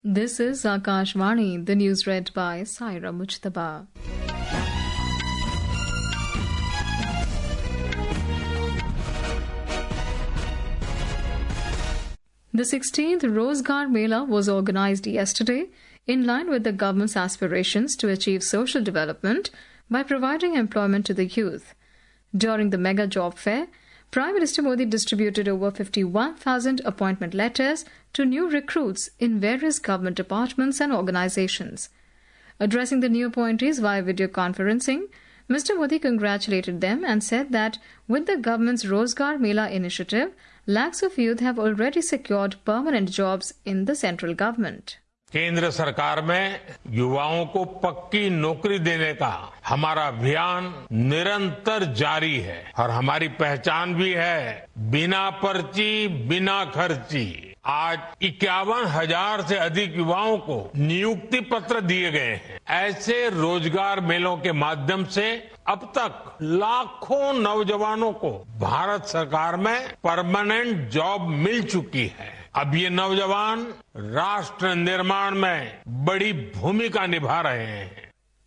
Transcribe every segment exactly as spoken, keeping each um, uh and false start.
This is Akashvani, the news read by Saira Mujtaba. The sixteenth Rozgar Mela was organized yesterday in line with the government's aspirations to achieve social development by providing employment to the youth. During the mega job fair, Prime Minister Modi distributed over fifty-one thousand appointment letters to new recruits in various government departments and organizations. Addressing the new appointees via video conferencing, Mister Modi congratulated them and said that with the government's Rozgar Mela initiative, lakhs of youth have already secured permanent jobs in the central government. केंद्र सरकार में युवाओं को पक्की नौकरी देने का हमारा अभियान निरंतर जारी है और हमारी पहचान भी है बिना पर्ची बिना खर्ची। आज इक्यावन हजार से अधिक युवाओं को नियुक्ति पत्र दिए गए हैं। ऐसे रोजगार मेलों के माध्यम से अब तक लाखों नौजवानों को भारत सरकार में परमानेंट जॉब मिल चुकी है। अब ये नौजवान राष्ट्र निर्माण में बड़ी भूमिका निभा रहे हैं।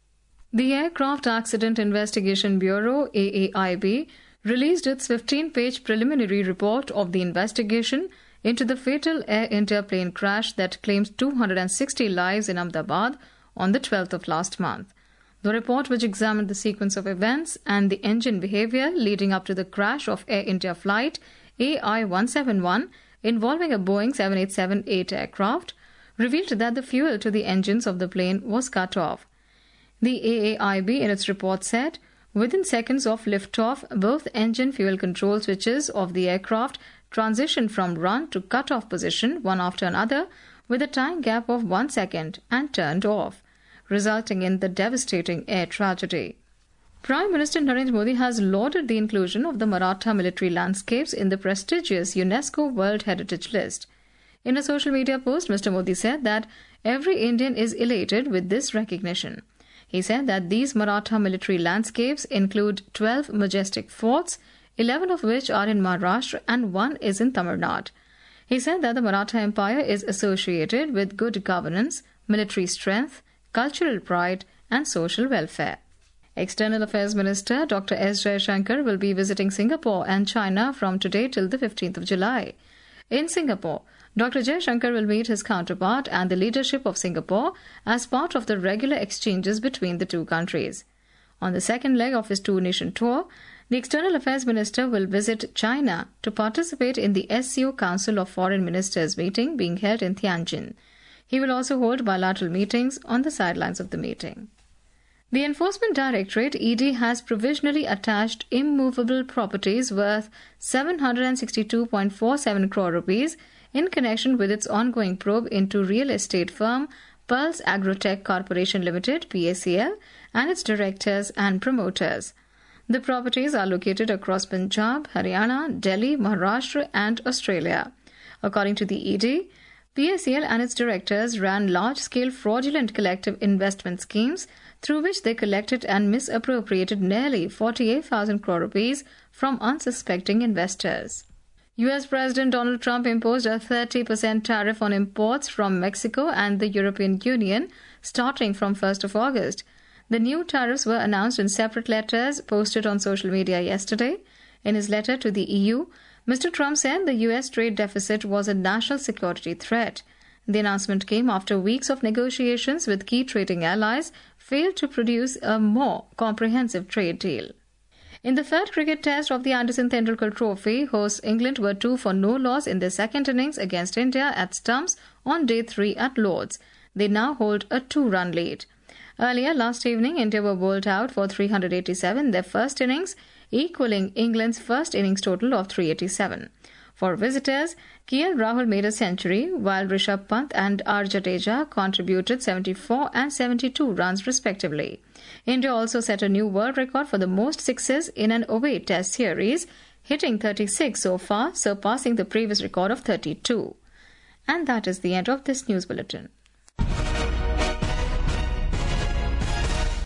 The Aircraft Accident Investigation Bureau, A A I B, released its fifteen-page preliminary report of the investigation into the fatal Air India plane crash that claimed two hundred sixty lives in Ahmedabad on the twelfth of last month. The report, which examined the sequence of events and the engine behavior leading up to the crash of Air India flight A I one seventy-one, involving a Boeing seven eight seven eight aircraft, revealed that the fuel to the engines of the plane was cut off. The A A I B in its report said, within seconds of liftoff, both engine fuel control switches of the aircraft transitioned from run to cut-off position one after another with a time gap of one second and turned off, resulting in the devastating air tragedy. Prime Minister Narendra Modi has lauded the inclusion of the Maratha military landscapes in the prestigious UNESCO World Heritage List. In a social media post, Mister Modi said that every Indian is elated with this recognition. He said that these Maratha military landscapes include twelve majestic forts, eleven of which are in Maharashtra and one is in Tamil Nadu. He said that the Maratha Empire is associated with good governance, military strength, cultural pride and social welfare. External Affairs Minister Doctor S Jaishankar will be visiting Singapore and China from today till the fifteenth of July. In Singapore, Doctor Jaishankar will meet his counterpart and the leadership of Singapore as part of the regular exchanges between the two countries. On the second leg of his two-nation tour, the External Affairs Minister will visit China to participate in the S C O Council of Foreign Ministers meeting being held in Tianjin. He will also hold bilateral meetings on the sidelines of the meeting. The Enforcement Directorate, E D, has provisionally attached immovable properties worth seven hundred sixty-two point four seven crore rupees in connection with its ongoing probe into real estate firm Pearls Agrotech Corporation Limited, P A C L, and its directors and promoters. The properties are located across Punjab, Haryana, Delhi, Maharashtra and Australia. According to the E D, P A C L and its directors ran large-scale fraudulent collective investment schemes through which they collected and misappropriated nearly forty-eight thousand crore rupees from unsuspecting investors. U S President Donald Trump imposed a thirty percent tariff on imports from Mexico and the European Union starting from first of August. The new tariffs were announced in separate letters posted on social media yesterday. In his letter to the E U, Mister Trump said the U S trade deficit was a national security threat. The announcement came after weeks of negotiations with key trading allies failed to produce a more comprehensive trade deal. In the third cricket test of the Anderson Tendulkar Trophy, hosts England were two for no loss in their second innings against India at stumps on day three at Lord's. They now hold a two-run lead. Earlier last evening, India were bowled out for three hundred eighty-seven in their first innings, equaling England's first innings total of three hundred eighty-seven. For visitors, K L Rahul made a century, while Rishabh Pant and R Jadeja contributed seventy-four and seventy-two runs respectively. India also set a new world record for the most sixes in an away test series, hitting thirty-six so far, surpassing the previous record of thirty-two. And that is the end of this news bulletin.